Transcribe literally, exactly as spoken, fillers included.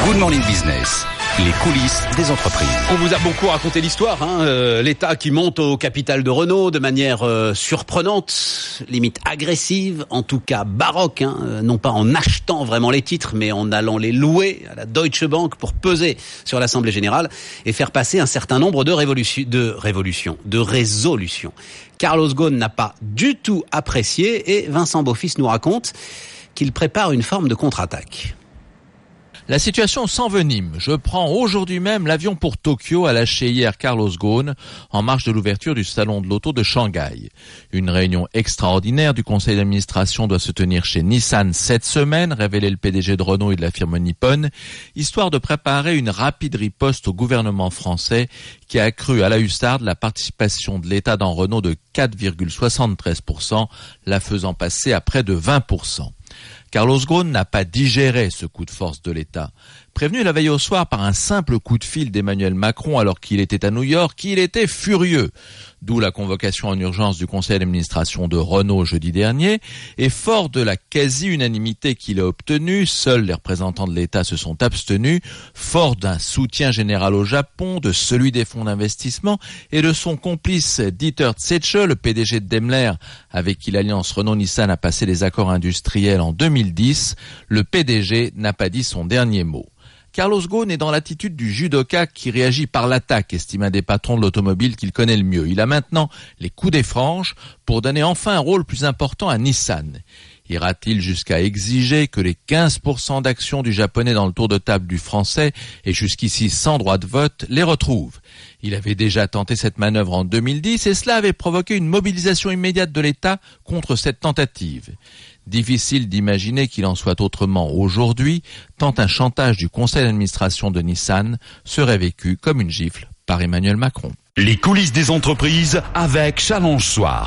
Good Morning Business, les coulisses des entreprises. On vous a beaucoup raconté l'histoire, hein, euh, l'État qui monte au capital de Renault de manière euh, surprenante, limite agressive, en tout cas baroque, hein, euh, non pas en achetant vraiment les titres, mais en allant les louer à la Deutsche Bank pour peser sur l'Assemblée Générale et faire passer un certain nombre de, révolution, de révolutions, de résolutions. Carlos Ghosn n'a pas du tout apprécié et Vincent Beaufils nous raconte qu'il prépare une forme de contre-attaque. La situation s'envenime. Je prends aujourd'hui même l'avion pour Tokyo, a lâché hier Carlos Ghosn en marge de l'ouverture du salon de l'auto de Shanghai. Une réunion extraordinaire du conseil d'administration doit se tenir chez Nissan cette semaine, révélait le P D G de Renault et de la firme Nippon, histoire de préparer une rapide riposte au gouvernement français qui a accru à la hussarde la participation de l'État dans Renault de quatre virgule soixante-treize pour cent, la faisant passer à près de vingt pour cent. Carlos Ghosn n'a pas digéré ce coup de force de l'État. Prévenu la veille au soir par un simple coup de fil d'Emmanuel Macron alors qu'il était à New York, il était furieux. D'où la convocation en urgence du conseil d'administration de Renault jeudi dernier. Et fort de la quasi-unanimité qu'il a obtenue, seuls les représentants de l'État se sont abstenus, fort d'un soutien général au Japon, de celui des fonds d'investissement et de son complice Dieter Zetsche, le P D G de Daimler, avec qui l'alliance Renault-Nissan a passé des accords industriels en deux mille dix, le P D G n'a pas dit son dernier mot. Carlos Ghosn est dans l'attitude du judoka qui réagit par l'attaque, estime un des patrons de l'automobile qu'il connaît le mieux. Il a maintenant les coups des franges pour donner enfin un rôle plus important à Nissan. Ira-t-il jusqu'à exiger que les quinze pour cent d'actions du japonais dans le tour de table du français, et jusqu'ici sans droit de vote, les retrouvent? Il avait déjà tenté cette manœuvre en deux mille dix et cela avait provoqué une mobilisation immédiate de l'État contre cette tentative. Difficile d'imaginer qu'il en soit autrement aujourd'hui, tant un chantage du conseil d'administration de Nissan serait vécu comme une gifle par Emmanuel Macron. Les coulisses des entreprises avec Challenge Soir.